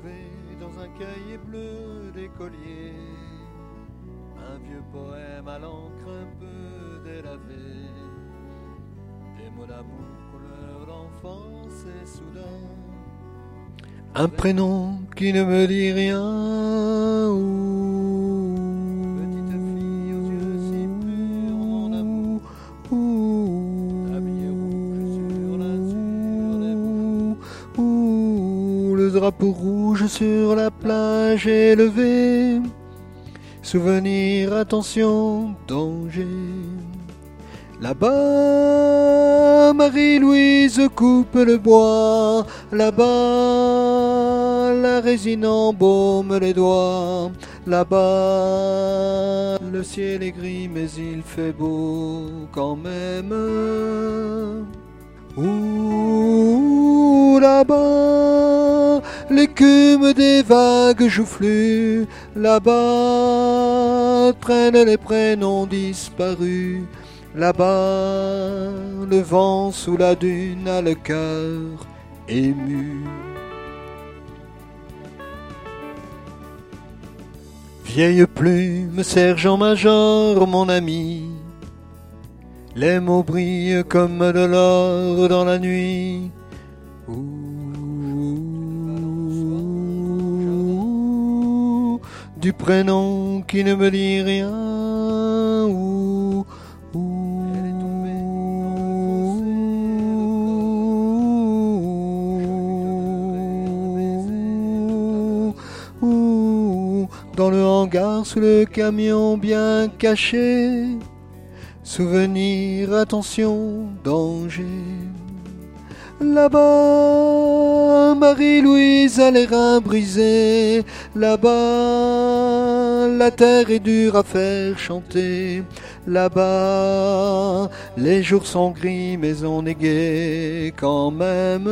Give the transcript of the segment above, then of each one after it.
trouvé dans un cahier bleu d'écolier un vieux poème à l'encre un peu délavé, des mots d'amour couleur d'enfance et soudain un prénom qui ne me dit rien. Petite fille aux yeux si purs, mon amour, habillée rouge sur l'azur des bouts, le drapeau rouge sur la plage élevée. Souvenir, attention, danger. Là-bas, Marie-Louise coupe le bois. Là-bas, la résine embaume les doigts. Là-bas, le ciel est gris mais il fait beau quand même. Ouh, là-bas, l'écume des vagues joufflues. Là-bas, traînent les prénoms disparus. Là-bas, le vent sous la dune a le cœur ému. Vieille plume, sergent-major, mon ami, les mots brillent comme de l'or dans la nuit. Ouh, du prénom qui ne me dit rien. Ouh, dans le hangar sous le camion bien caché. Souvenir, attention, danger. Là-bas, Marie-Louise a les reins brisés. Là-bas, la terre est dure à faire chanter. Là-bas, les jours sont gris mais on est gai quand même.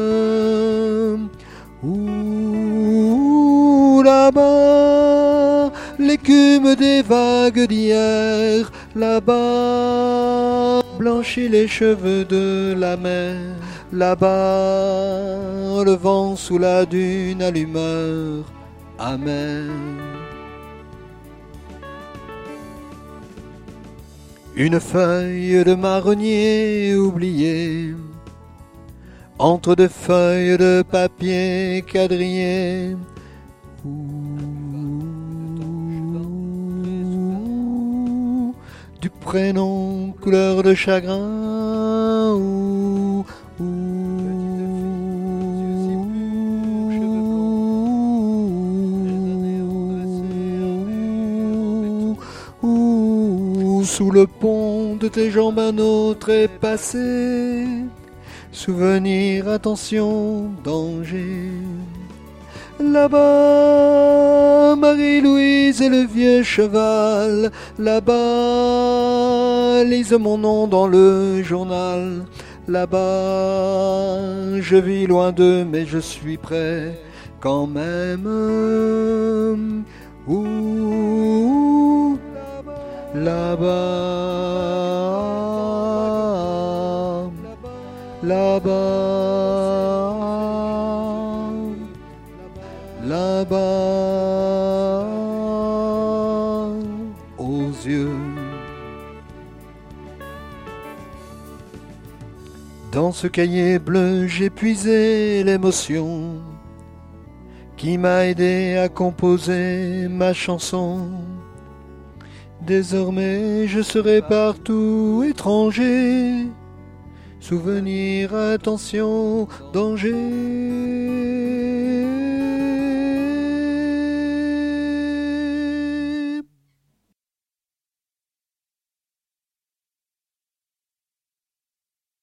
Ouh, là-bas, l'écume des vagues d'hier. Là-bas, blanchit les cheveux de la mer. Là-bas, le vent sous la dune à l'humeur amère. Une feuille de marronnier oubliée entre deux feuilles de papier quadrillé. Du prénom couleur de chagrin. Sous le pont de tes jambes un autre est passé. Souvenir, attention, danger. Là-bas, Marie-Louise et le vieux cheval. Là-bas, lise mon nom dans le journal. Là-bas, je vis loin d'eux, mais je suis près quand même. Ouh, là-bas, là-bas, là-bas, aux yeux. Dans ce cahier bleu, j'ai puisé l'émotion qui m'a aidé à composer ma chanson. Désormais, je serai partout étranger. Souvenir, attention, danger.